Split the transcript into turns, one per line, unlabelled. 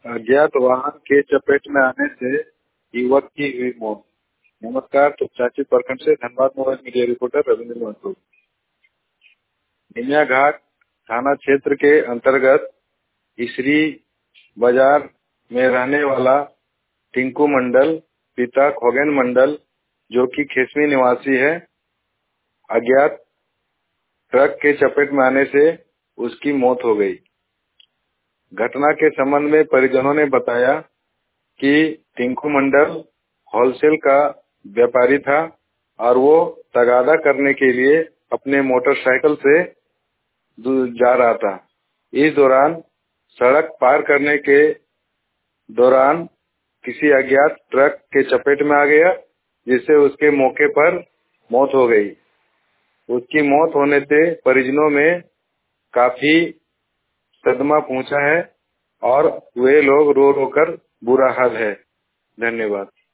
अज्ञात वाहन के चपेट में आने से युवक की हुई मौत। नमस्कार, तो चाची प्रखंड से Dhanbad mobile media reporter Ravindra Mahato. Nimiya Ghat थाना क्षेत्र के अंतर्गत इसरी बाजार में रहने वाला टिंकू मंडल पिता खोगेन मंडल, जो कि खेसमी निवासी है, अज्ञात ट्रक के चपेट में आने से उसकी मौत हो गई। घटना के संबंध में परिजनों ने बताया कि टिंकू मंडल होलसेल का व्यापारी था और वो तगादा करने के लिए अपने मोटरसाइकिल से जा रहा था। इस दौरान सड़क पार करने के दौरान किसी अज्ञात ट्रक के चपेट में आ गया, जिससे उसके मौके पर मौत हो गई। उसकी मौत होने से परिजनों में काफी सदमा पहुंचा है और वे लोग रो रो कर बुरा हाल है। धन्यवाद।